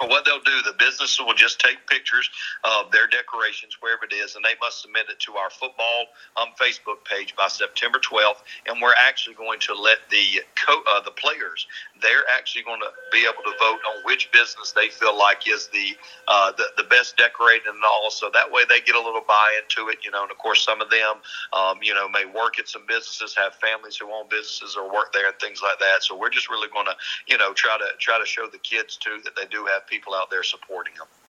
what they'll do, the business will just take pictures of their decorations, wherever it is, and they must submit it to our football Facebook page by September 12th. And we're actually going to let the players, they're actually going to be able to vote on which business they feel like is the best decorated and all. So that way they get a little buy into it, and of course some of them, may work at some businesses, have families who own businesses or work there and things like that. So we're just really going to, try to show the kids too that they do have people out there supporting them.